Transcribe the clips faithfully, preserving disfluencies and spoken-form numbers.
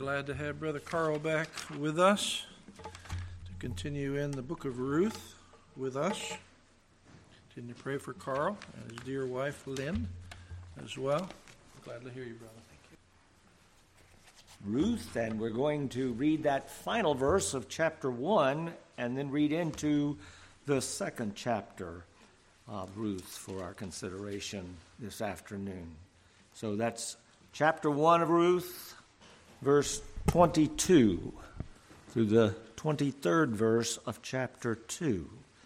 Glad to have Brother Carl back with us to continue in the book of Ruth with us. Continue to pray for Carl and his dear wife Lynn as well. Glad to hear you, brother. Thank you. Ruth, and we're going to read that final verse of chapter one and then read into the second chapter of Ruth for our consideration this afternoon. So that's chapter one of Ruth, verse twenty-two through the twenty-third verse of chapter two.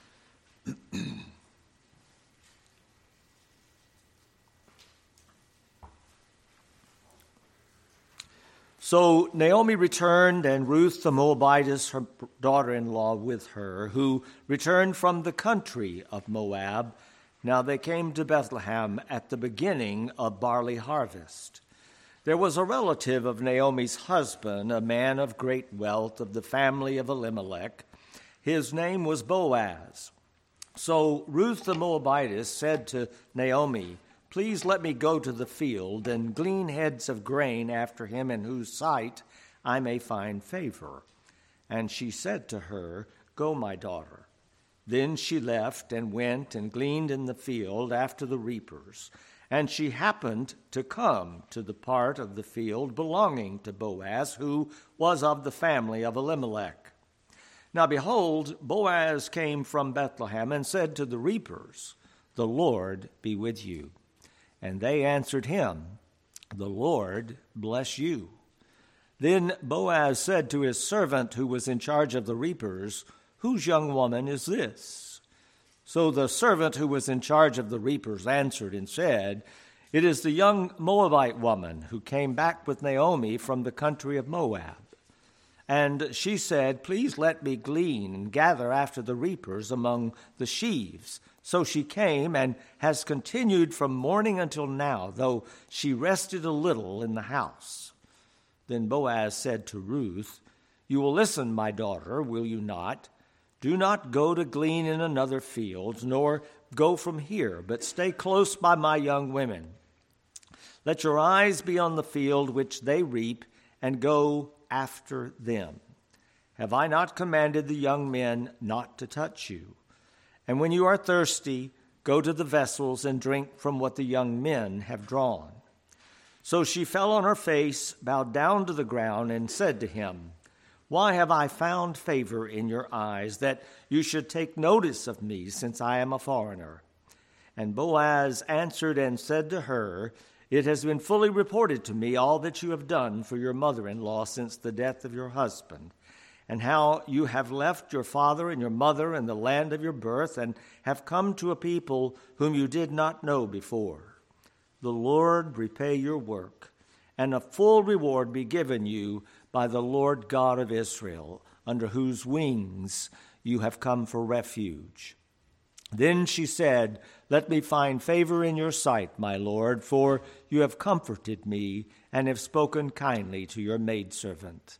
So Naomi returned, and Ruth the Moabitess, her daughter-in-law, with her, who returned from the country of Moab. Now they came to Bethlehem at the beginning of barley harvest. There was a relative of Naomi's husband, a man of great wealth of the family of Elimelech. His name was Boaz. So Ruth the Moabitess said to Naomi, "Please let me go to the field and glean heads of grain after him in whose sight I may find favor." And she said to her, "Go, my daughter." Then she left and went and gleaned in the field after the reapers. And she happened to come to the part of the field belonging to Boaz, who was of the family of Elimelech. Now behold, Boaz came from Bethlehem and said to the reapers, "The Lord be with you." And they answered him, "The Lord bless you." Then Boaz said to his servant who was in charge of the reapers, "Whose young woman is this?" So the servant who was in charge of the reapers answered and said, "It is the young Moabite woman who came back with Naomi from the country of Moab." And she said, "Please let me glean and gather after the reapers among the sheaves." So she came and has continued from morning until now, though she rested a little in the house. Then Boaz said to Ruth, "You will listen, my daughter, will you not? Do not go to glean in another field, nor go from here, but stay close by my young women. Let your eyes be on the field which they reap, and go after them. Have I not commanded the young men not to touch you? And when you are thirsty, go to the vessels and drink from what the young men have drawn." So she fell on her face, bowed down to the ground, and said to him, "Why have I found favor in your eyes, that you should take notice of me, since I am a foreigner?" And Boaz answered and said to her, "It has been fully reported to me all that you have done for your mother-in-law since the death of your husband, and how you have left your father and your mother and the land of your birth, and have come to a people whom you did not know before. The Lord repay your work, and a full reward be given you by the Lord God of Israel, under whose wings you have come for refuge." Then she said, "Let me find favor in your sight, my Lord, for you have comforted me and have spoken kindly to your maidservant,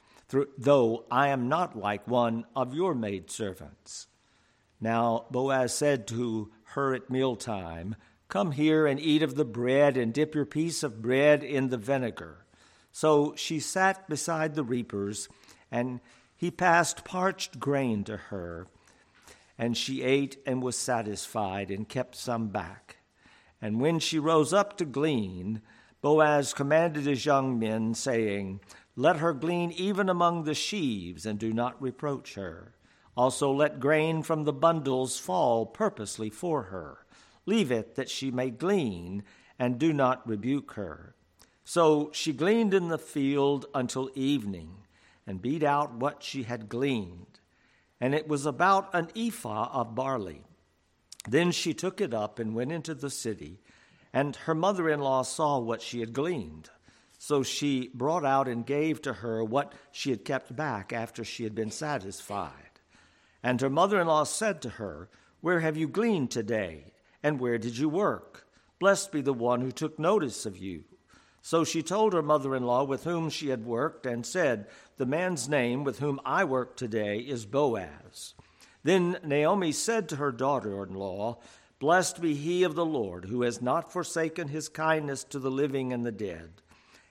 though I am not like one of your maidservants." Now Boaz said to her at mealtime, "Come here and eat of the bread, and dip your piece of bread in the vinegar." So she sat beside the reapers, and he passed parched grain to her, and she ate and was satisfied and kept some back. And when she rose up to glean, Boaz commanded his young men, saying, "Let her glean even among the sheaves, and do not reproach her. Also let grain from the bundles fall purposely for her. Leave it that she may glean, and do not rebuke her." So she gleaned in the field until evening, and beat out what she had gleaned. And it was about an ephah of barley. Then she took it up and went into the city, and her mother-in-law saw what she had gleaned. So she brought out and gave to her what she had kept back after she had been satisfied. And her mother-in-law said to her, "Where have you gleaned today? And where did you work? Blessed be the one who took notice of you." So she told her mother-in-law with whom she had worked, and said, "The man's name with whom I work today is Boaz." Then Naomi said to her daughter-in-law, "Blessed be he of the Lord, who has not forsaken his kindness to the living and the dead."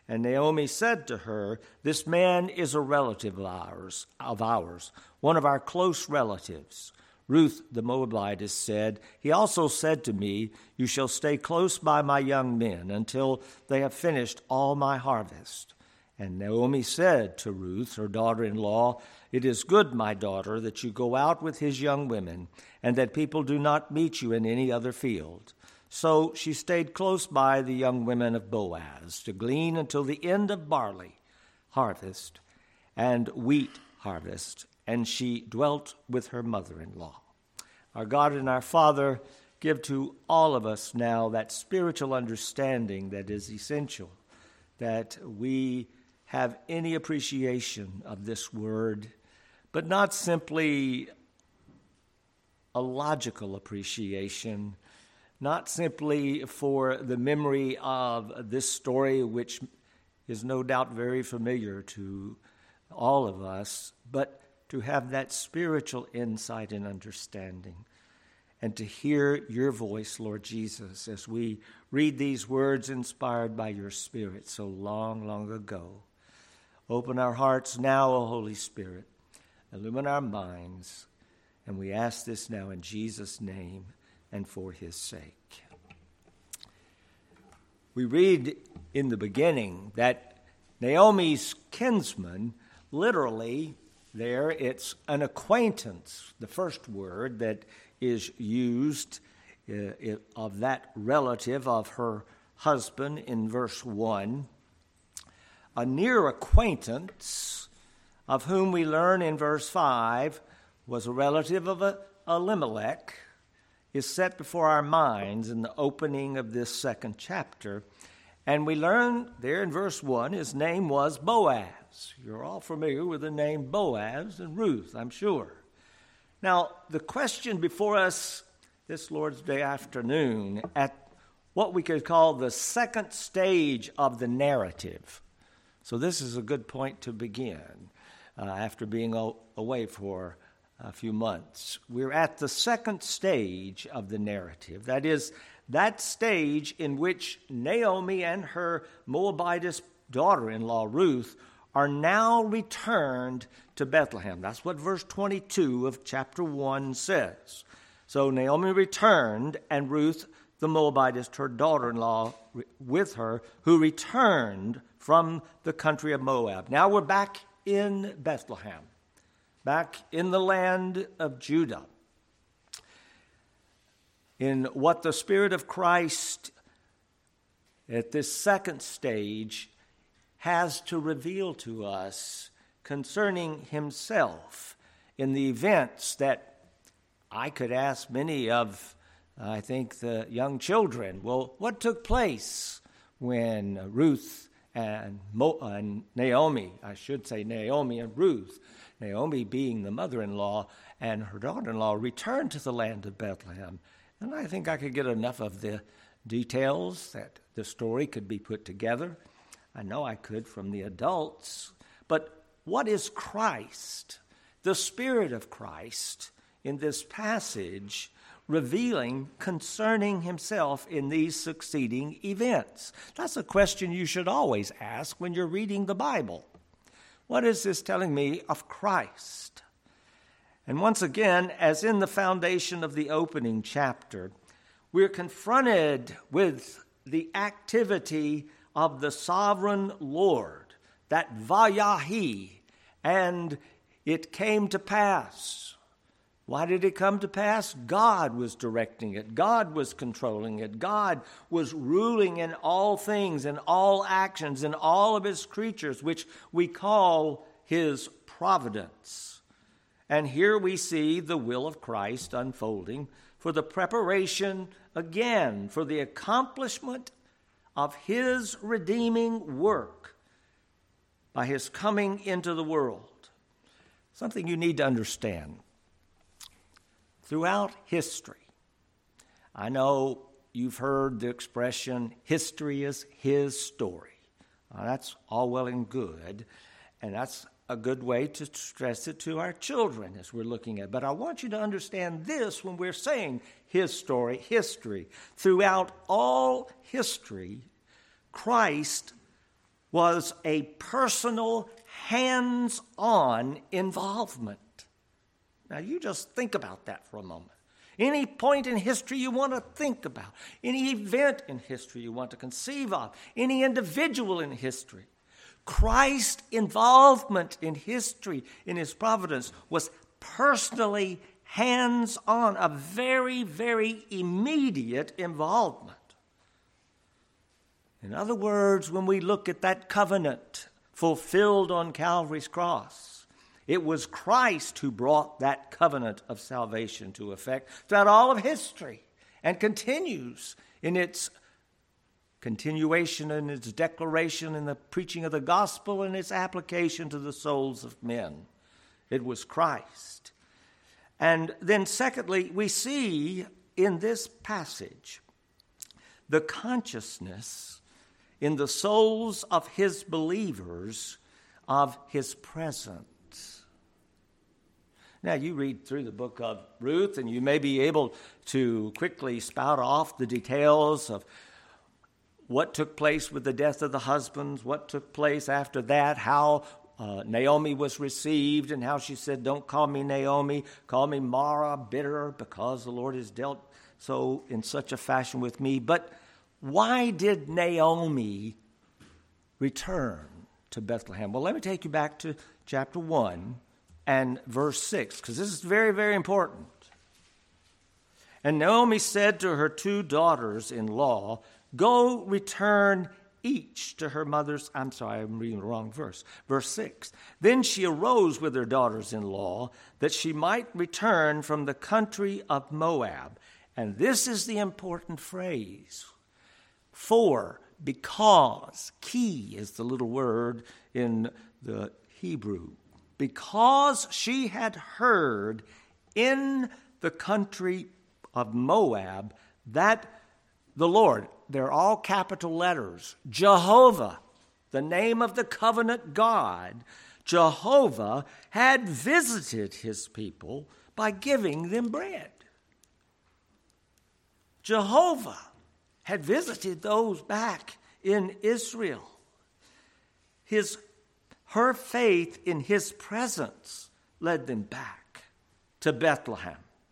And Naomi said to her, "This man is a relative of ours, of ours, one of our close relatives." Ruth the Moabitess said, "He also said to me, 'You shall stay close by my young men until they have finished all my harvest.' And Naomi said to Ruth, her daughter-in-law, 'It is good, my daughter, that you go out with his young women, and that people do not meet you in any other field.' So she stayed close by the young women of Boaz to glean until the end of barley harvest and wheat harvest, and she dwelt with her mother-in-law." Our God and our Father, give to all of us now that spiritual understanding that is essential, that we have any appreciation of this word, but not simply a logical appreciation, not simply for the memory of this story, which is no doubt very familiar to all of us, but to have that spiritual insight and understanding, and to hear your voice, Lord Jesus, as we read these words inspired by your Spirit so long, long ago. Open our hearts now, O Holy Spirit. Illumine our minds. And we ask this now in Jesus' name and for his sake. We read in the beginning that Naomi's kinsman, literally there, it's an acquaintance, the first word that is used uh, of that relative of her husband in verse one. A near acquaintance, of whom we learn in verse five, was a relative of Elimelech, is set before our minds in the opening of this second chapter. And we learn there in verse one, his name was Boaz. You're all familiar with the name Boaz and Ruth, I'm sure. Now, the question before us this Lord's Day afternoon, at what we could call the second stage of the narrative. So this is a good point to begin uh, after being o- away for a few months. We're at the second stage of the narrative. That is, that stage in which Naomi and her Moabitess daughter-in-law Ruth are now returned to Bethlehem. That's what verse twenty-two of chapter one says. So Naomi returned, and Ruth the Moabitess, her daughter-in-law, with her, who returned from the country of Moab. Now we're back in Bethlehem, back in the land of Judah, in what the Spirit of Christ at this second stage has to reveal to us concerning himself in the events that I could ask many of, I think, the young children. Well, what took place when Ruth and, Mo- and Naomi, I should say Naomi and Ruth, Naomi being the mother-in-law and her daughter-in-law, returned to the land of Bethlehem? And I think I could get enough of the details that the story could be put together. I know I could from the adults. But what is Christ, the Spirit of Christ, in this passage revealing concerning himself in these succeeding events? That's a question you should always ask when you're reading the Bible. What is this telling me of Christ? And once again, as in the foundation of the opening chapter, we're confronted with the activity of the sovereign Lord, that Vayahi, and it came to pass. Why did it come to pass? God was directing it. God was controlling it. God was ruling in all things, in all actions, in all of his creatures, which we call his providence. And here we see the will of Christ unfolding for the preparation, again, for the accomplishment of his redeeming work by his coming into the world. Something you need to understand. Throughout history, I know you've heard the expression, history is his story. Now, that's all well and good, and that's a good way to stress it to our children as we're looking at. But I want you to understand this when we're saying his story, history. Throughout all history, Christ was a personal, hands-on involvement. Now, you just think about that for a moment. Any point in history you want to think about, any event in history you want to conceive of, any individual in history, Christ's involvement in history, in his providence, was personally hands-on, a very, very immediate involvement. In other words, when we look at that covenant fulfilled on Calvary's cross, it was Christ who brought that covenant of salvation to effect throughout all of history and continues in its continuation and its declaration in the preaching of the gospel and its application to the souls of men. It was Christ. And then secondly, we see in this passage the consciousness in the souls of his believers of his presence. Now, you read through the book of Ruth, and you may be able to quickly spout off the details of what took place with the death of the husbands, what took place after that, how uh, Naomi was received, and how she said, "Don't call me Naomi, call me Mara, bitter, because the Lord has dealt so in such a fashion with me." But why did Naomi return to Bethlehem? Well, let me take you back to chapter one and verse six, because this is very, very important. "And Naomi said to her two daughters-in-law, 'Go return each to her mother's,'" I'm sorry, I'm reading the wrong verse. Verse six. "Then she arose with her daughters-in-law that she might return from the country of Moab." And this is the important phrase. For, because, ki is the little word in the Hebrew. "Because she had heard in the country of Moab that the Lord," they're all capital letters, Jehovah, the name of the covenant God, Jehovah had visited his people by giving them bread. Jehovah had visited those back in Israel. His, her faith in his presence led them back to Bethlehem.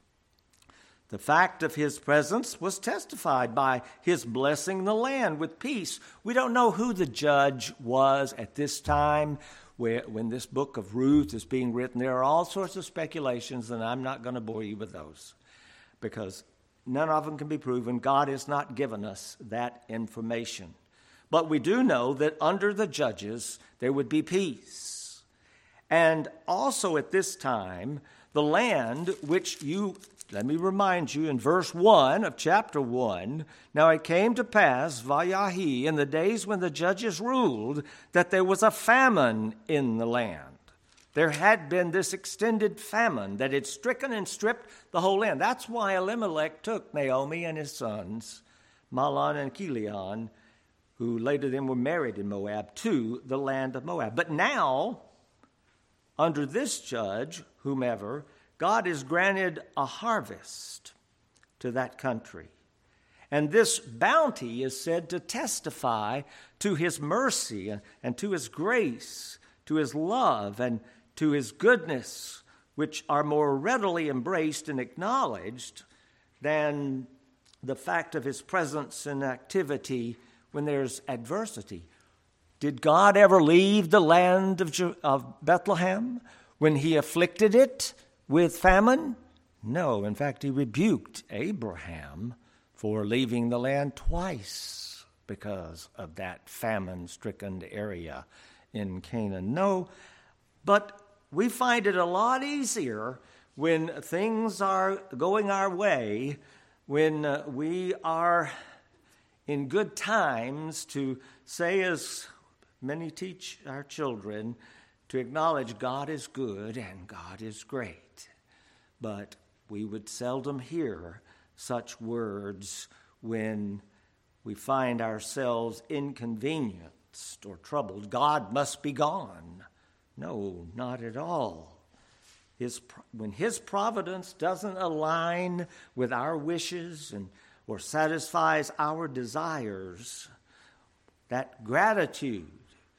The fact of his presence was testified by his blessing the land with peace. We don't know who the judge was at this time where, when this book of Ruth is being written. There are all sorts of speculations, and I'm not going to bore you with those because none of them can be proven. God has not given us that information. But we do know that under the judges there would be peace. And also at this time, the land which you, let me remind you in verse one of chapter one, "Now it came to pass, Vayahi, in the days when the judges ruled, that there was a famine in the land." There had been this extended famine that had stricken and stripped the whole land. That's why Elimelech took Naomi and his sons, Mahlon and Chilion, who later then were married in Moab, to the land of Moab. But now, under this judge, whomever, God has granted a harvest to that country. And this bounty is said to testify to his mercy and, and to his grace, to his love, and to his goodness, which are more readily embraced and acknowledged than the fact of his presence and activity when there's adversity. Did God ever leave the land of, Je- of Bethlehem when he afflicted it with famine? No. In fact, he rebuked Abraham for leaving the land twice because of that famine-stricken area in Canaan. No, but we find it a lot easier when things are going our way, when uh, we are in good times, to say, as many teach our children, to acknowledge God is good and God is great. But we would seldom hear such words when we find ourselves inconvenienced or troubled. God must be gone. No, not at all. His, when his providence doesn't align with our wishes and or satisfies our desires, that gratitude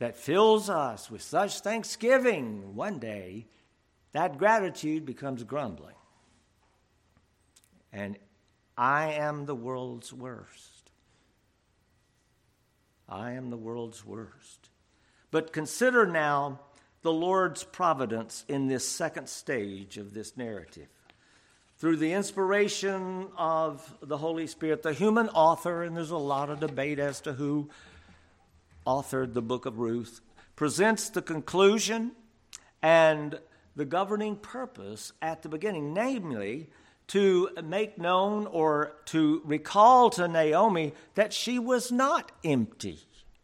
that fills us with such thanksgiving, one day that gratitude becomes grumbling. And I am the world's worst. I am the world's worst. But consider now the Lord's providence in this second stage of this narrative. Through the inspiration of the Holy Spirit, the human author, and there's a lot of debate as to who authored the book of Ruth, presents the conclusion and the governing purpose at the beginning, namely to make known or to recall to Naomi that she was not empty.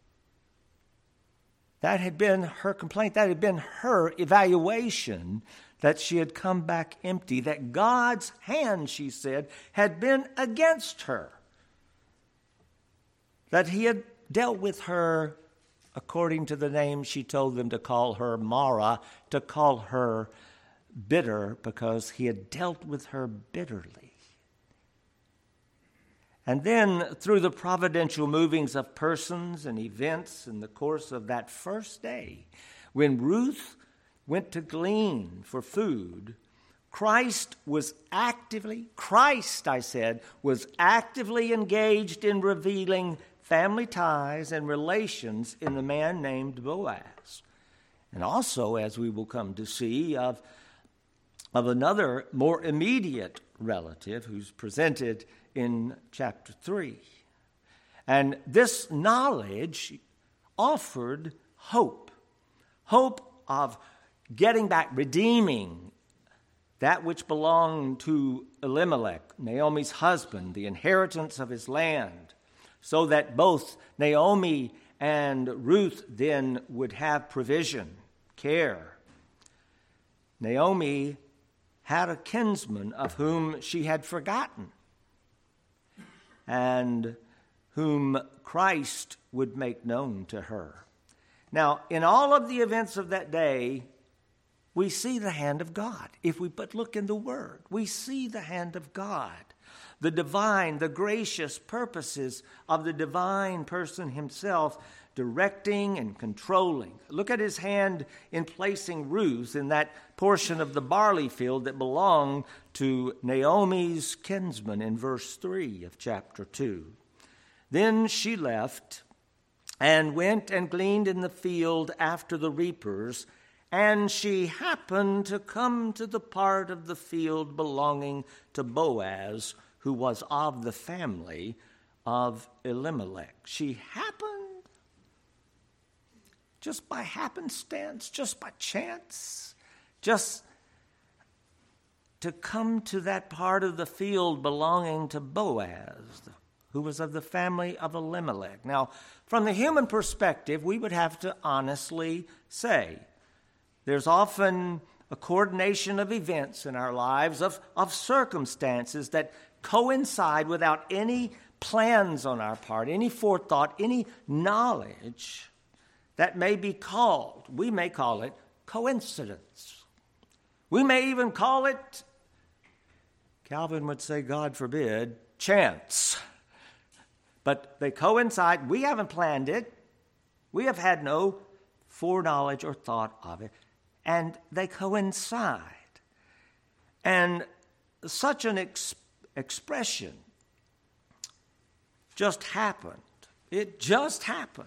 That had been her complaint. That had been her evaluation, that she had come back empty, that God's hand, she said, had been against her, that he had dealt with her according to the name she told them to call her, Mara, to call her bitter, because he had dealt with her bitterly. And then, through the providential movings of persons and events in the course of that first day, when Ruth went to glean for food, Christ was actively, Christ, I said, was actively engaged in revealing family ties and relations in the man named Boaz. And also, as we will come to see, of, of another more immediate relative who's presented in chapter three. And this knowledge offered hope, hope of getting back, redeeming that which belonged to Elimelech, Naomi's husband, the inheritance of his land, so that both Naomi and Ruth then would have provision, care. Naomi had a kinsman of whom she had forgotten, and whom Christ would make known to her. Now, in all of the events of that day, we see the hand of God. If we but look in the Word, we see the hand of God, the divine, the gracious purposes of the divine person himself, directing and controlling. Look at his hand in placing Ruth in that portion of the barley field that belonged to Naomi's kinsman in verse three of chapter two. Then she left and went and gleaned in the field after the reapers, and she happened to come to the part of the field belonging to Boaz, who was of the family of Elimelech. She happened, just by happenstance, just by chance, just to come to that part of the field belonging to Boaz, who was of the family of Elimelech. Now, from the human perspective, we would have to honestly say there's often a coordination of events in our lives, of, of circumstances that coincide without any plans on our part, any forethought, any knowledge that may be called, we may call it coincidence. We may even call it, Calvin would say, God forbid, chance. But they coincide. We haven't planned it. We have had no foreknowledge or thought of it. And they coincide. And such an ex- expression just happened. It just happened.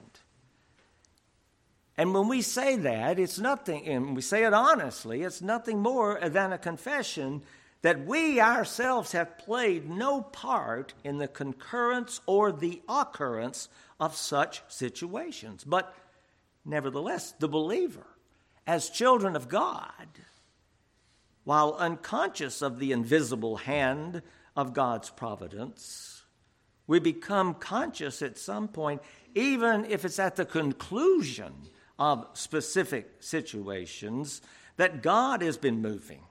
And when we say that, it's nothing, and we say it honestly, it's nothing more than a confession that we ourselves have played no part in the concurrence or the occurrence of such situations. But nevertheless, the believer, as children of God, while unconscious of the invisible hand of God's providence, we become conscious at some point, even if it's at the conclusion of specific situations, that God has been moving.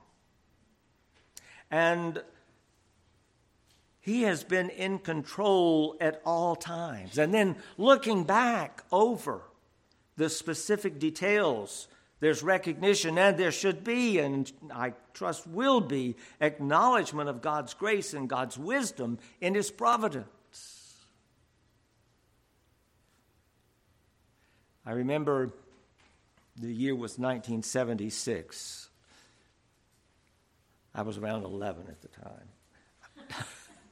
And he has been in control at all times. And then looking back over the specific details, there's recognition, and there should be, and I trust will be, acknowledgement of God's grace and God's wisdom in his providence. I remember the year was nineteen seventy-six. I was around eleven at the time.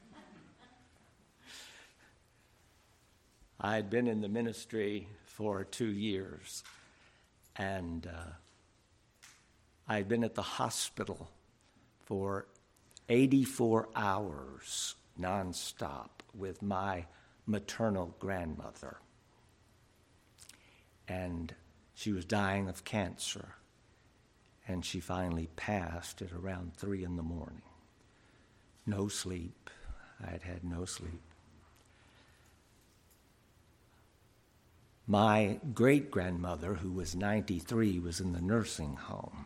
I had been in the ministry for two years, and uh, I had been at the hospital for eighty-four hours nonstop with my maternal grandmother. And she was dying of cancer, and she finally passed at around three in the morning. No sleep. I had had no sleep. My great-grandmother, who was ninety-three, was in the nursing home.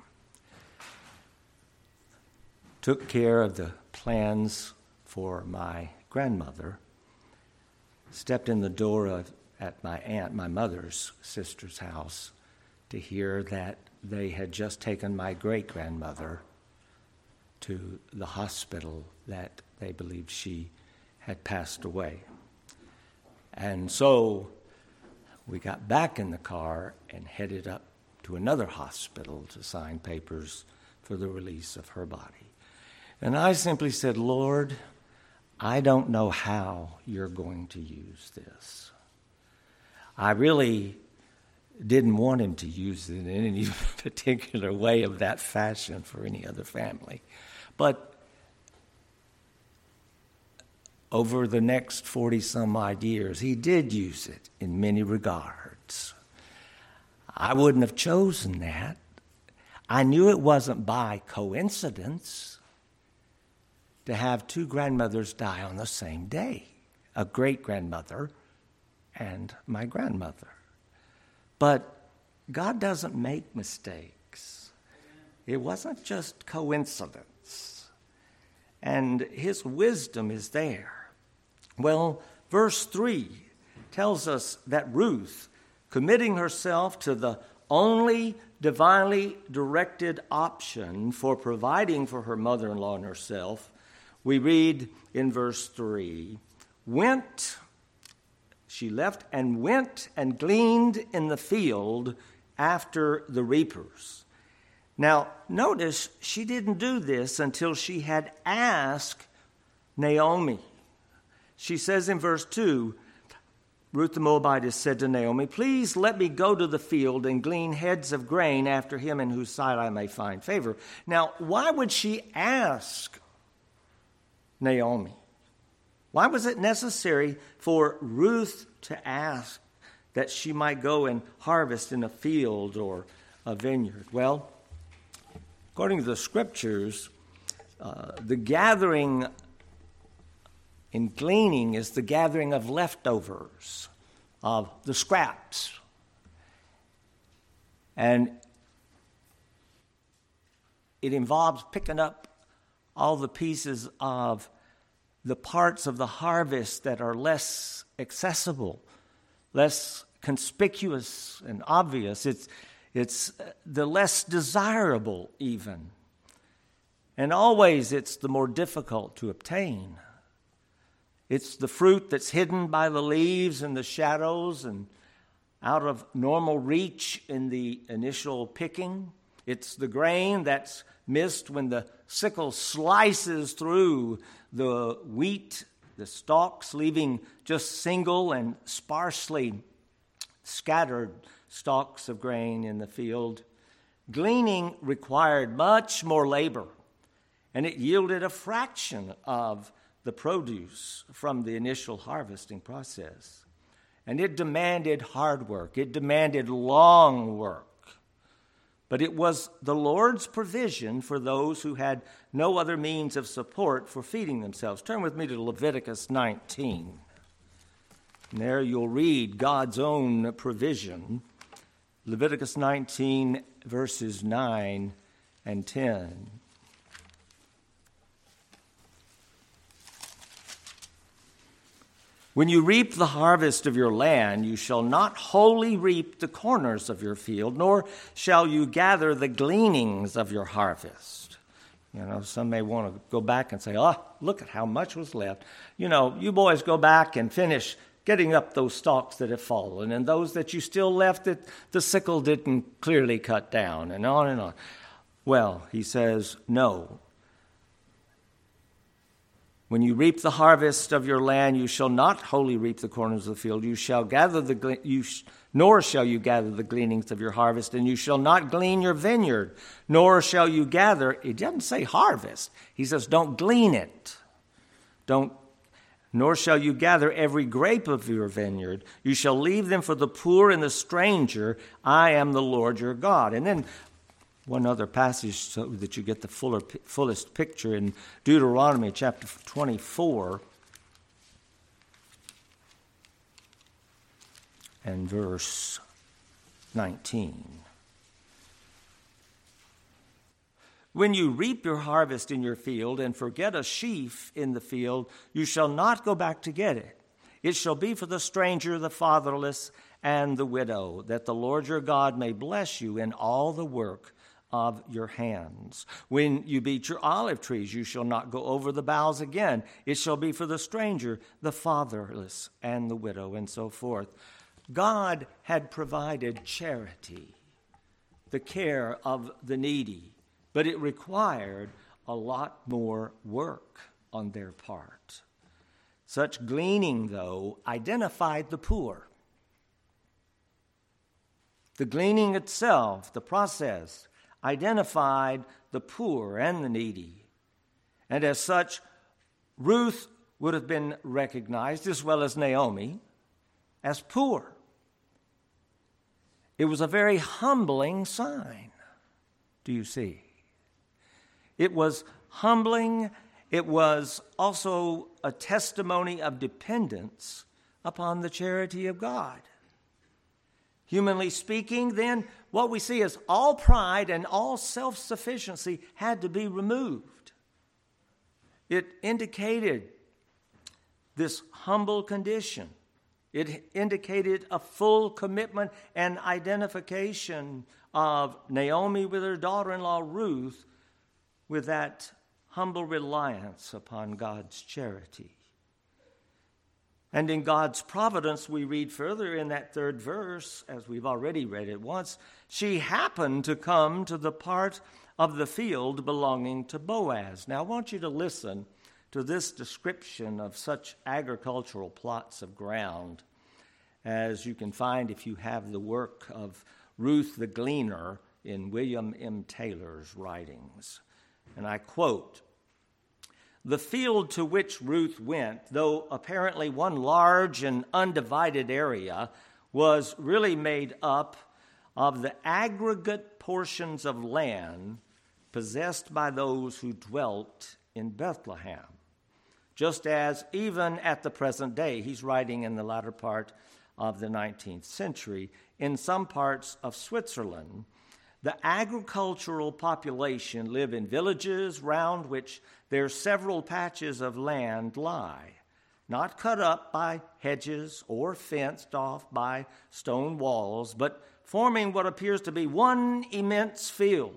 Took care of the plans for my grandmother, stepped in the door of, at my aunt, my mother's sister's house, to hear that they had just taken my great-grandmother to the hospital, that they believed she had passed away. And so we got back in the car and headed up to another hospital to sign papers for the release of her body. And I simply said, Lord, I don't know how you're going to use this. I really didn't want him to use it in any particular way of that fashion for any other family. But over the next forty-some-odd years, he did use it in many regards. I wouldn't have chosen that. I knew it wasn't by coincidence to have two grandmothers die on the same day, a great-grandmother and my grandmother. But God doesn't make mistakes. It wasn't just coincidence. And his wisdom is there. Well, verse three tells us that Ruth, committing herself to the only divinely directed option for providing for her mother-in-law and herself, we read in verse three, went, she left and went and gleaned in the field after the reapers. Now, notice she didn't do this until she had asked Naomi. She says in verse two, Ruth the Moabitess said to Naomi, please let me go to the field and glean heads of grain after him in whose sight I may find favor. Now, why would she ask Naomi? Why was it necessary for Ruth to ask that she might go and harvest in a field or a vineyard? Well, according to the scriptures, uh, the gathering in gleaning is the gathering of leftovers, of the scraps. And it involves picking up all the pieces of the parts of the harvest that are less accessible, less conspicuous and obvious. It's, it's the less desirable even. And always it's the more difficult to obtain. It's the fruit that's hidden by the leaves and the shadows and out of normal reach in the initial picking. It's the grain that's missed when the sickle slices through the wheat, the stalks, leaving just single and sparsely scattered stalks of grain in the field. Gleaning required much more labor, and it yielded a fraction of the produce from the initial harvesting process. And it demanded hard work. It demanded long work. But it was the Lord's provision for those who had no other means of support for feeding themselves. Turn with me to Leviticus nineteen. And there you'll read God's own provision. Leviticus nineteen, verses nine and ten. When you reap the harvest of your land, you shall not wholly reap the corners of your field, nor shall you gather the gleanings of your harvest. You know, some may want to go back and say, oh, look at how much was left. You know, you boys go back and finish getting up those stalks that have fallen and those that you still left that the sickle didn't clearly cut down, and on and on. Well, he says, no. When you reap the harvest of your land, you shall not wholly reap the corners of the field. You shall gather the you sh- nor shall you gather the gleanings of your harvest, and you shall not glean your vineyard, nor shall you gather. He doesn't say harvest. He says, don't glean it. Don't. Nor shall you gather every grape of your vineyard. You shall leave them for the poor and the stranger. I am the Lord your God. And then one other passage so that you get the fuller, fullest picture in Deuteronomy chapter twenty-four and verse nineteen. When you reap your harvest in your field and forget a sheaf in the field, you shall not go back to get it. It shall be for the stranger, the fatherless, and the widow, that the Lord your God may bless you in all the work of your hands. When you beat your olive trees, you shall not go over the boughs again. It shall be for the stranger, the fatherless, and the widow, and so forth. God had provided charity, the care of the needy, but it required a lot more work on their part. Such gleaning, though, identified the poor. The gleaning itself, the process, identified the poor and the needy. And as such, Ruth would have been recognized, as well as Naomi, as poor. It was a very humbling sign, do you see? It was humbling. It was also a testimony of dependence upon the charity of God. Humanly speaking, then, what we see is all pride and all self-sufficiency had to be removed. It indicated this humble condition. It indicated a full commitment and identification of Naomi with her daughter-in-law Ruth with that humble reliance upon God's charity. And in God's providence, we read further in that third verse, as we've already read it once, she happened to come to the part of the field belonging to Boaz. Now, I want you to listen to this description of such agricultural plots of ground as you can find if you have the work of Ruth the Gleaner in William M. Taylor's writings. And I quote, "The field to which Ruth went, though apparently one large and undivided area, was really made up of the aggregate portions of land possessed by those who dwelt in Bethlehem. Just as even at the present day," he's writing in the latter part of the nineteenth century, "in some parts of Switzerland, the agricultural population live in villages round which their several patches of land lie, not cut up by hedges or fenced off by stone walls, but forming what appears to be one immense field,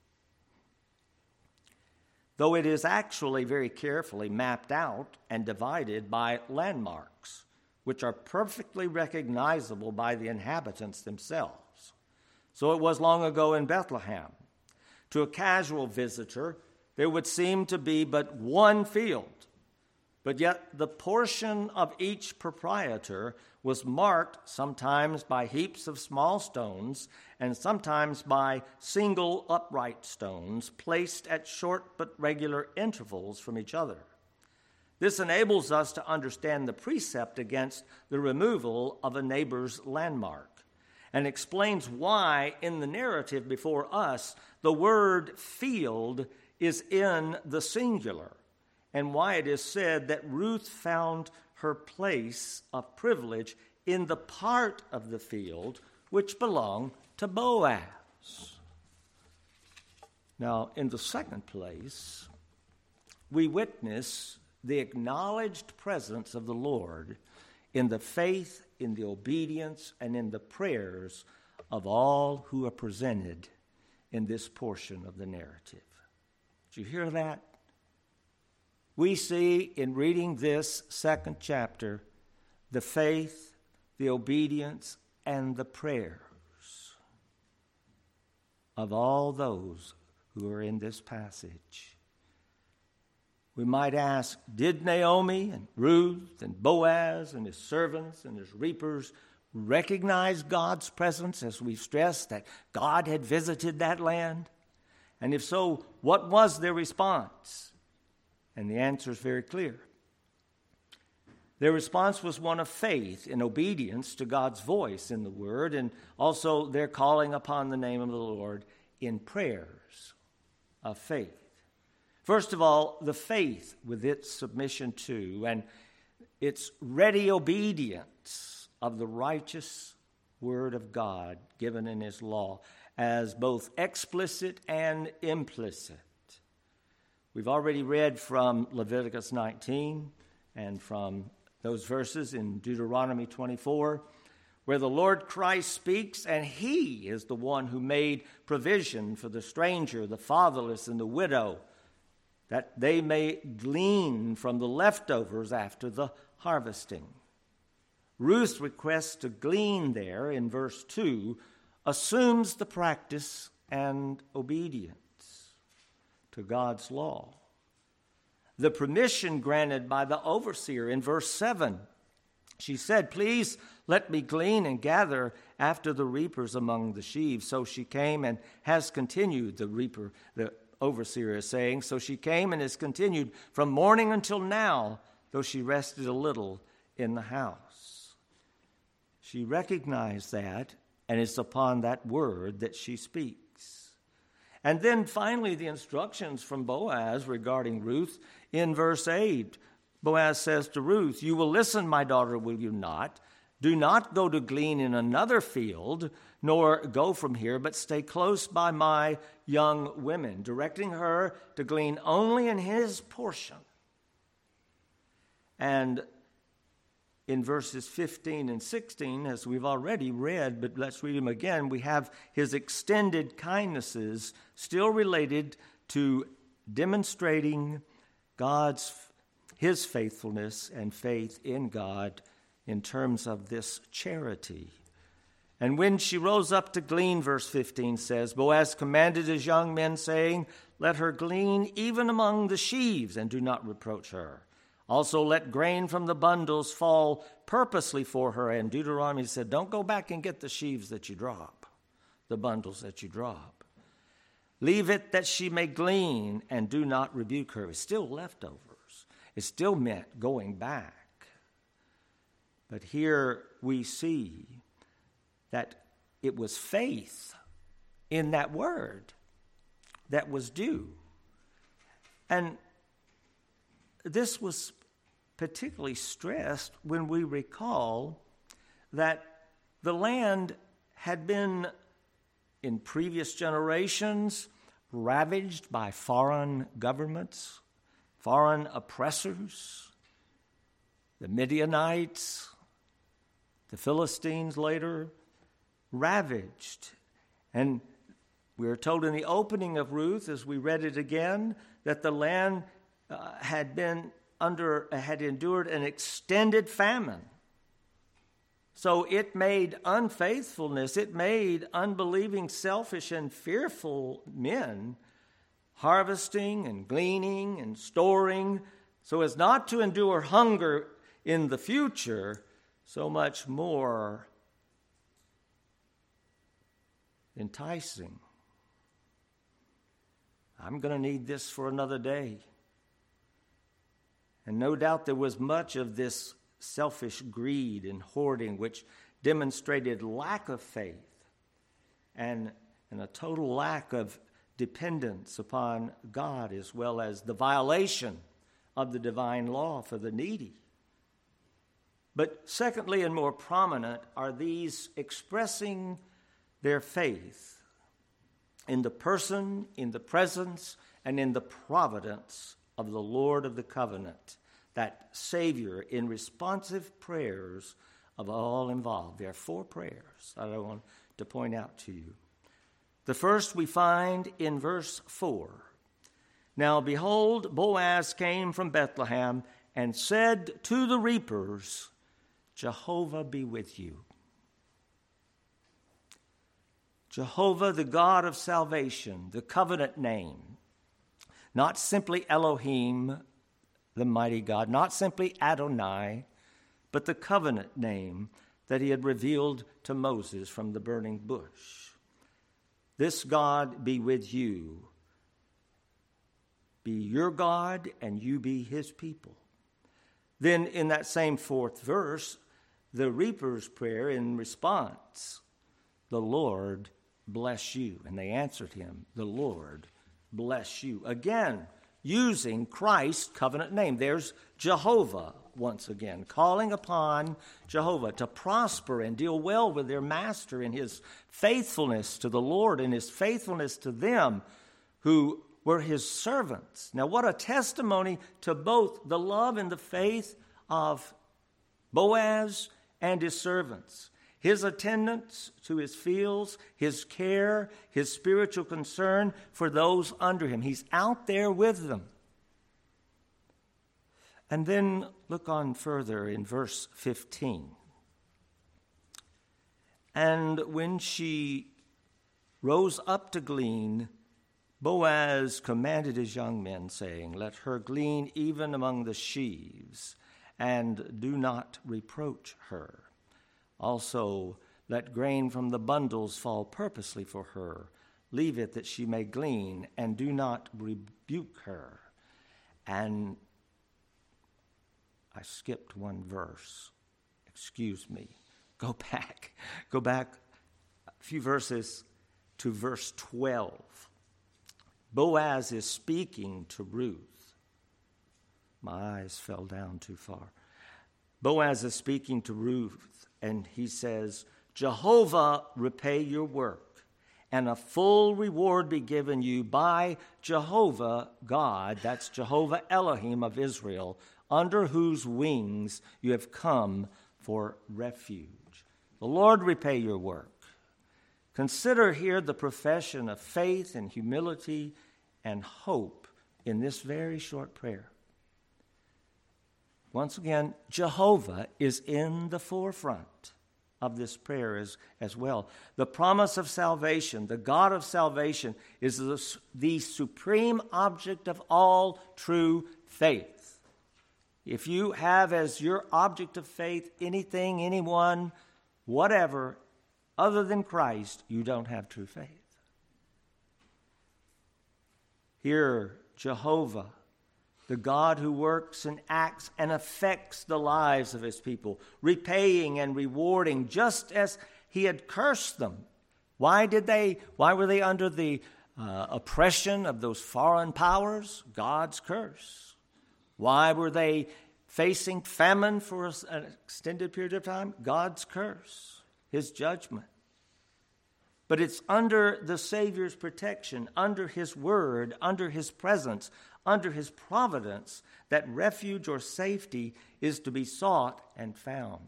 though it is actually very carefully mapped out and divided by landmarks, which are perfectly recognizable by the inhabitants themselves. So it was long ago in Bethlehem. To a casual visitor, there would seem to be but one field, but yet the portion of each proprietor was marked sometimes by heaps of small stones and sometimes by single upright stones placed at short but regular intervals from each other. This enables us to understand the precept against the removal of a neighbor's landmark, and explains why in the narrative before us the word field is in the singular, and why it is said that Ruth found her place of privilege in the part of the field which belonged to Boaz. Now, in the second place, we witness the acknowledged presence of the Lord in the faith, in the obedience, and in the prayers of all who are presented in this portion of the narrative. Did you hear that? We see in reading this second chapter the faith, the obedience, and the prayers of all those who are in this passage. We might ask, did Naomi and Ruth and Boaz and his servants and his reapers recognize God's presence, as we've stressed that God had visited that land? And if so, what was their response? And the answer is very clear. Their response was one of faith in obedience to God's voice in the Word, and also their calling upon the name of the Lord in prayers of faith. First of all, the faith with its submission to and its ready obedience of the righteous Word of God given in His law as both explicit and implicit. We've already read from Leviticus nineteen and from those verses in Deuteronomy twenty-four, where the Lord Christ speaks, and He is the one who made provision for the stranger, the fatherless, and the widow, that they may glean from the leftovers after the harvesting. Ruth's request to glean there in verse two assumes the practice and obedience to God's law. The permission granted by the overseer in verse seven, she said, "Please let me glean and gather after the reapers among the sheaves." So she came and has continued, the reaper, the overseer is saying, so she came and has continued from morning until now, though she rested a little in the house. She recognized that, and it's upon that word that she speaks. And then finally, the instructions from Boaz regarding Ruth in verse eight. Boaz says to Ruth, "You will listen, my daughter, will you not? Do not go to glean in another field, nor go from here, but stay close by my young women," directing her to glean only in his portion. And in verses fifteen and sixteen, as we've already read, but let's read them again, we have his extended kindnesses still related to demonstrating God's, his faithfulness and faith in God in terms of this charity. And when she rose up to glean, verse fifteen says, Boaz commanded his young men, saying, "Let her glean even among the sheaves, and do not reproach her. Also let grain from the bundles fall purposely for her." And Deuteronomy said, don't go back and get the sheaves that you drop, the bundles that you drop. "Leave it that she may glean, and do not rebuke her." It's still leftovers. It still meant going back. But here we see that it was faith in that word that was due. And this was particularly stressed when we recall that the land had been, in previous generations, ravaged by foreign governments, foreign oppressors, the Midianites, the Philistines later, ravaged. And we are told in the opening of Ruth, as we read it again, that the land uh, had been under, had endured an extended famine. So it made unfaithfulness, it made unbelieving, selfish, and fearful men harvesting and gleaning and storing so as not to endure hunger in the future, so much more enticing. I'm going to need this for another day. And no doubt there was much of this selfish greed and hoarding which demonstrated lack of faith and, and a total lack of dependence upon God, as well as the violation of the divine law for the needy. But secondly, and more prominent, are these expressing their faith in the person, in the presence, and in the providence of the Lord of the covenant, that Savior, in responsive prayers of all involved. There are four prayers that I want to point out to you. The first we find in verse four. "Now behold, Boaz came from Bethlehem and said to the reapers, Jehovah be with you. Jehovah, the God of salvation, the covenant name, not simply Elohim, the mighty God, not simply Adonai, but the covenant name that he had revealed to Moses from the burning bush. This God be with you. Be your God, and you be his people. Then in that same fourth verse, the reaper's prayer in response, the Lord bless you. And they answered him, the Lord bless you. Again, using Christ's covenant name. There's Jehovah once again, calling upon Jehovah to prosper and deal well with their master in his faithfulness to the Lord and his faithfulness to them who were his servants. Now, what a testimony to both the love and the faith of Boaz and his servants. His attendance to his fields, his care, his spiritual concern for those under him. He's out there with them. And then look on further in verse fifteen. And when she rose up to glean, Boaz commanded his young men, saying, let her glean even among the sheaves, and do not reproach her. Also, let grain from the bundles fall purposely for her. Leave it that she may glean, and do not rebuke her. And I skipped one verse. Excuse me. Go back. Go back a few verses to verse twelve. Boaz is speaking to Ruth. My eyes fell down too far. Boaz is speaking to Ruth, and he says, Jehovah repay your work, and a full reward be given you by Jehovah God, that's Jehovah Elohim of Israel, under whose wings you have come for refuge. The Lord repay your work. Consider here the profession of faith and humility and hope in this very short prayer. Once again, Jehovah is in the forefront of this prayer as, as well. The promise of salvation, the God of salvation, is the, the supreme object of all true faith. If you have as your object of faith anything, anyone, whatever, other than Christ, you don't have true faith. Here, Jehovah, the God who works and acts and affects the lives of his people, repaying and rewarding just as he had cursed them. Why did they, why were they under the uh, oppression of those foreign powers? God's curse. Why were they facing famine for an extended period of time? God's curse, his judgment. But it's under the Savior's protection, under his word, under his presence, under his providence, that refuge or safety is to be sought and found.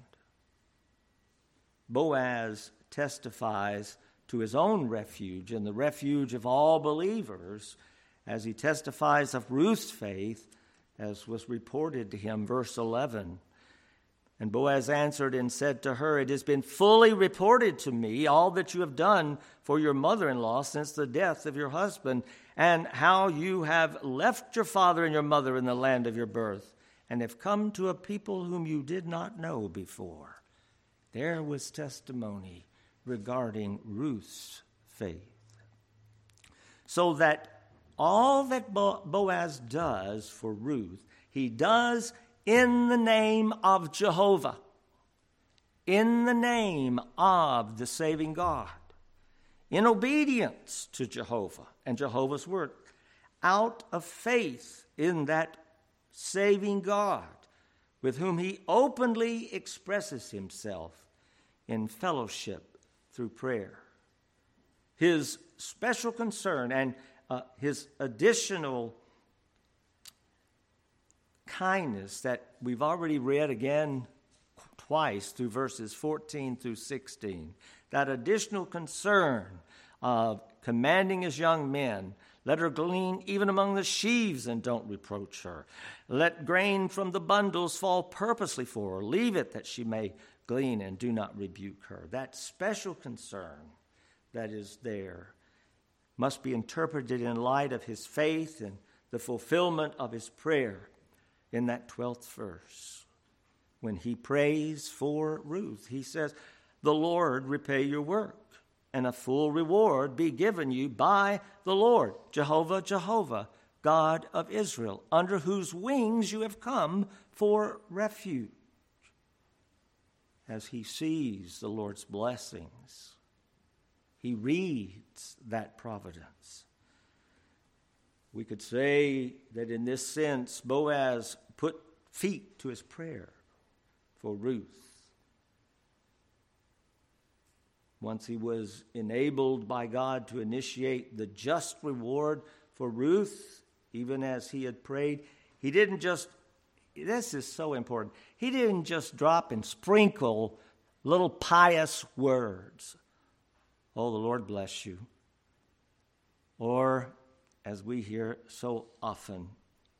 Boaz testifies to his own refuge and the refuge of all believers as he testifies of Ruth's faith, as was reported to him, verse eleven. And Boaz answered and said to her, it has been fully reported to me all that you have done for your mother-in-law since the death of your husband, and how you have left your father and your mother in the land of your birth, and have come to a people whom you did not know before. There was testimony regarding Ruth's faith. So that all that Bo- Boaz does for Ruth, he does in the name of Jehovah, in the name of the saving God, in obedience to Jehovah and Jehovah's word, out of faith in that saving God with whom he openly expresses himself in fellowship through prayer. His special concern and uh, his additional kindness that we've already read again twice through verses fourteen through sixteen, that additional concern of commanding his young men, Let her glean even among the sheaves, and don't reproach her. Let grain from the bundles fall purposely for her. Leave it that she may glean, and do not rebuke her. That special concern that is there must be interpreted in light of his faith and the fulfillment of his prayer in that twelfth verse. When he prays for Ruth, he says, "The Lord repay your work, and a full reward be given you by the Lord, Jehovah, Jehovah, God of Israel, under whose wings you have come for refuge." As he sees the Lord's blessings, he reads that providence. We could say that in this sense, Boaz put feet to his prayer for Ruth. Once he was enabled by God to initiate the just reward for Ruth, even as he had prayed, he didn't just, this is so important, he didn't just drop and sprinkle little pious words. "Oh, the Lord bless you." Or, as we hear so often,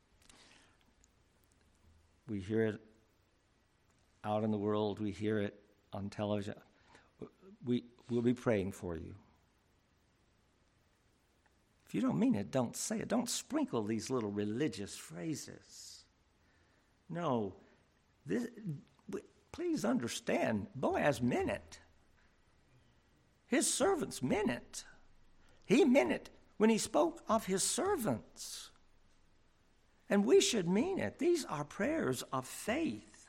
we hear it out in the world, we hear it on television, we will be praying for you. If you don't mean it, don't say it. Don't sprinkle these little religious phrases. No, this, please understand, Boaz meant it. His servants meant it. He meant it when he spoke of his servants. And we should mean it. These are prayers of faith.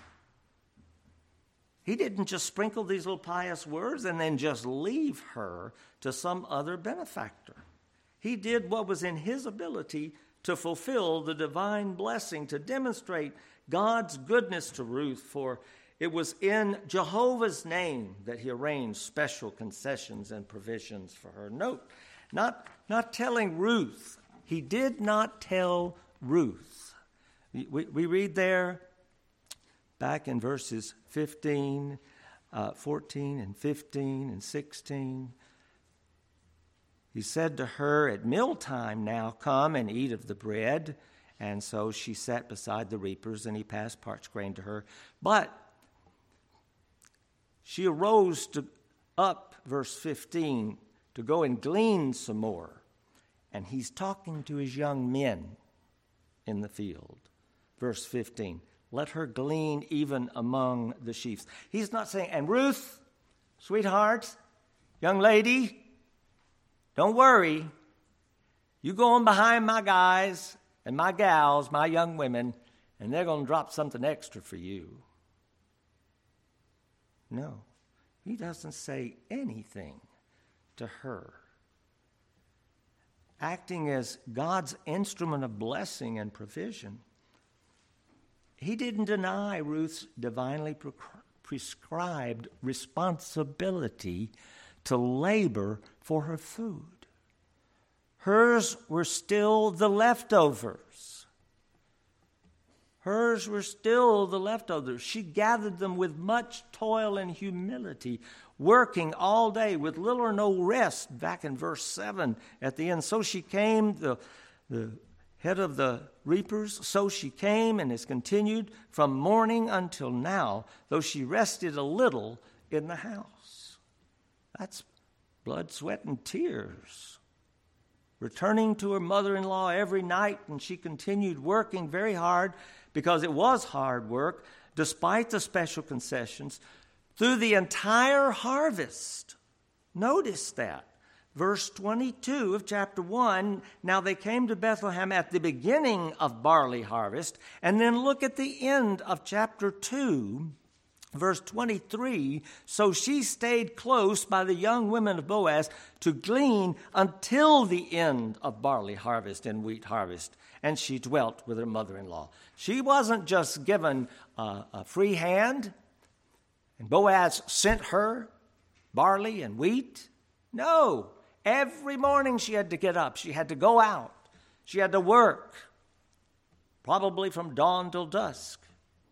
He didn't just sprinkle these little pious words and then just leave her to some other benefactor. He did what was in his ability to fulfill the divine blessing, to demonstrate God's goodness to Ruth, for it was in Jehovah's name that he arranged special concessions and provisions for her. Note, not, not telling Ruth. He did not tell Ruth. We, we read there, back in verses fifteen, uh, fourteen and fifteen and sixteen, he said to her, "At mealtime now come and eat of the bread." And so she sat beside the reapers, and he passed parched grain to her. But she arose to, up, verse fifteen, to go and glean some more. And he's talking to his young men in the field. Verse fifteen, "Let her glean even among the sheaves." He's not saying, "And Ruth, sweetheart, young lady, don't worry. You go on behind my guys and my gals, my young women, and they're going to drop something extra for you." No, he doesn't say anything to her. Acting as God's instrument of blessing and provision, he didn't deny Ruth's divinely pre- prescribed responsibility to labor for her food. Hers were still the leftovers. Hers were still the leftovers. She gathered them with much toil and humility, working all day with little or no rest, back in verse seven at the end. So she came, the, the head of the reapers, so she came and has continued from morning until now, though she rested a little in the house. That's blood, sweat, and tears. Returning to her mother-in-law every night, and she continued working very hard, because it was hard work, despite the special concessions, through the entire harvest. Notice that. Verse twenty-two of chapter one, "Now they came to Bethlehem at the beginning of barley harvest." And then look at the end of chapter two, verse twenty-three. "So she stayed close by the young women of Boaz to glean until the end of barley harvest and wheat harvest. And she dwelt with her mother-in-law." She wasn't just given uh, a free hand, and Boaz sent her barley and wheat. No, every morning she had to get up. She had to go out. She had to work, probably from dawn till dusk.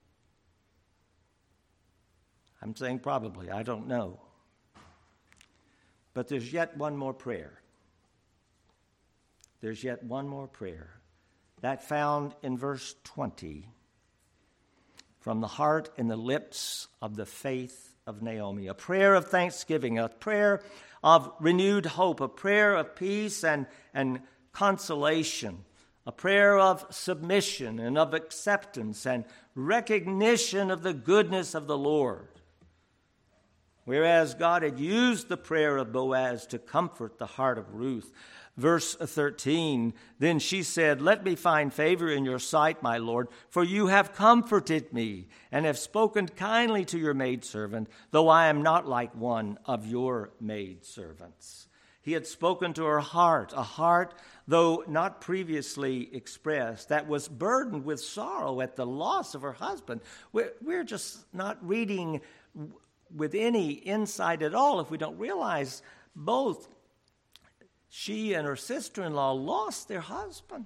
I'm saying probably, I don't know. But there's yet one more prayer. there's yet one more prayer. That found in verse twenty. From the heart and the lips of the faith of Naomi. A prayer of thanksgiving, a prayer of renewed hope, a prayer of peace and, and consolation, a prayer of submission and of acceptance and recognition of the goodness of the Lord. Whereas God had used the prayer of Boaz to comfort the heart of Ruth. Verse thirteen, then she said, let me find favor in your sight, my Lord, for you have comforted me and have spoken kindly to your maidservant, though I am not like one of your maidservants. He had spoken to her heart, a heart, though not previously expressed, that was burdened with sorrow at the loss of her husband. We're, we're just not reading with any insight at all if we don't realize both she and her sister-in-law lost their husbands.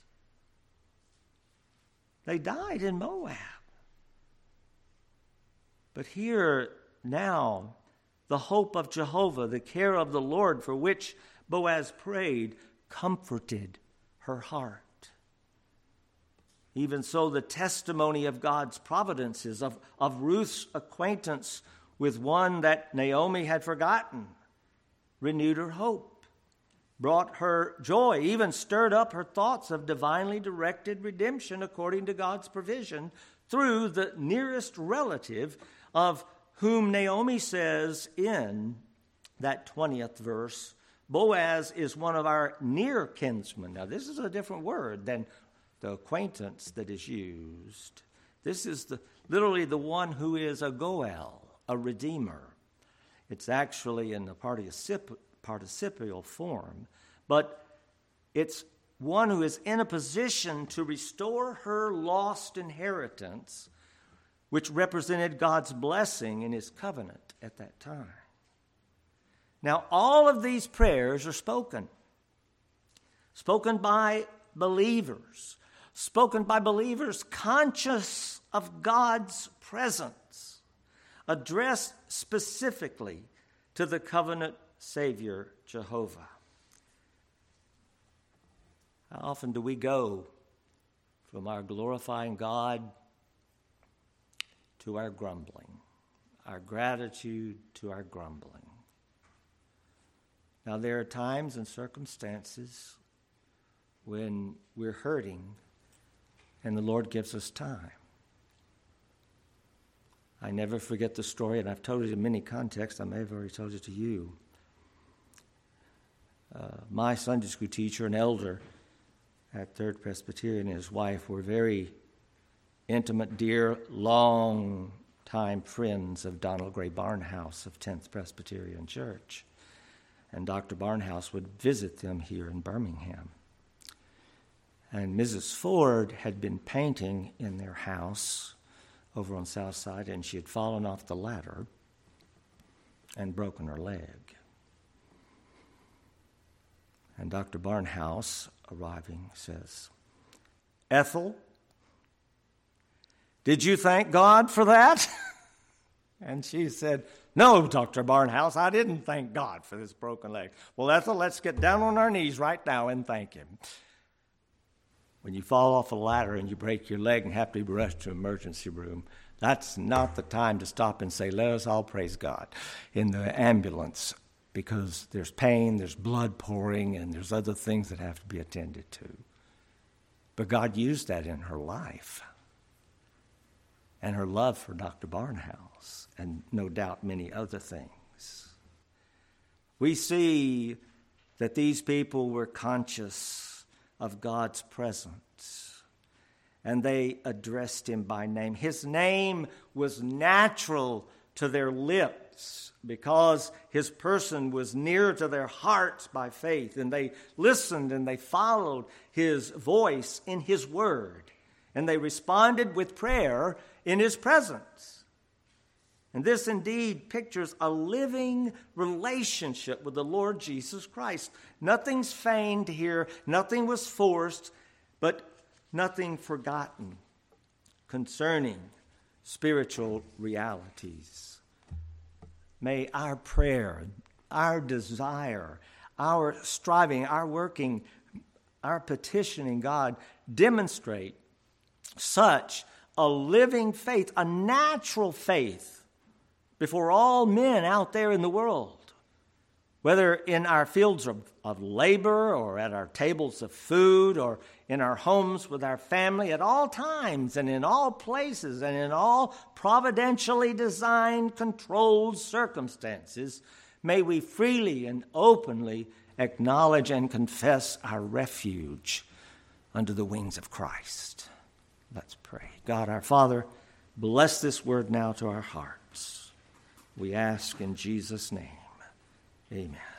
They died in Moab. But here now, the hope of Jehovah, the care of the Lord for which Boaz prayed, comforted her heart. Even so, the testimony of God's providences, of, of Ruth's acquaintance with one that Naomi had forgotten, renewed her hope, brought her joy, even stirred up her thoughts of divinely directed redemption according to God's provision through the nearest relative of whom Naomi says in that twentieth verse, Boaz is one of our near kinsmen. Now, this is a different word than the acquaintance that is used. This is the literally the one who is a goel, a redeemer. It's actually in the particip- participial form, but it's one who is in a position to restore her lost inheritance, which represented God's blessing in his covenant at that time. Now, all of these prayers are spoken. Spoken by believers. Spoken by believers conscious of God's presence. Addressed specifically to the covenant Savior, Jehovah. How often do we go from our glorifying God to our grumbling, our gratitude to our grumbling? Now, there are times and circumstances when we're hurting and the Lord gives us time. I never forget the story, and I've told it in many contexts. I may have already told it to you. Uh, my Sunday school teacher, an elder at Third Presbyterian, and his wife were very intimate, dear, long-time friends of Donald Gray Barnhouse of tenth Presbyterian Church. And Doctor Barnhouse would visit them here in Birmingham. And Missus Ford had been painting in their house over on South Side, and she had fallen off the ladder and broken her leg. And Doctor Barnhouse, arriving, says, Ethel, did you thank God for that? And she said, no, Doctor Barnhouse, I didn't thank God for this broken leg. Well, Ethel, let's get down on our knees right now and thank him. When you fall off a ladder and you break your leg and have to be rushed to an emergency room, that's not the time to stop and say, let us all praise God in the ambulance, because there's pain, there's blood pouring, and there's other things that have to be attended to. But God used that in her life and her love for Doctor Barnhouse, and no doubt many other things. We see that these people were conscious of God's presence, and they addressed him by name. His name was natural to their lips because his person was near to their hearts by faith, and they listened and they followed his voice in his word, and they responded with prayer in his presence. And this indeed pictures a living relationship with the Lord Jesus Christ. Nothing's feigned here, nothing was forced, but nothing forgotten concerning spiritual realities. May our prayer, our desire, our striving, our working our petitioning God demonstrate such a living faith, a natural faith before all men out there in the world, whether in our fields of, of labor or at our tables of food or in our homes with our family, at all times and in all places and in all providentially designed, controlled circumstances, may we freely and openly acknowledge and confess our refuge under the wings of Christ. Let's pray. God our Father, bless this word now to our hearts. We ask in Jesus' name. Amen.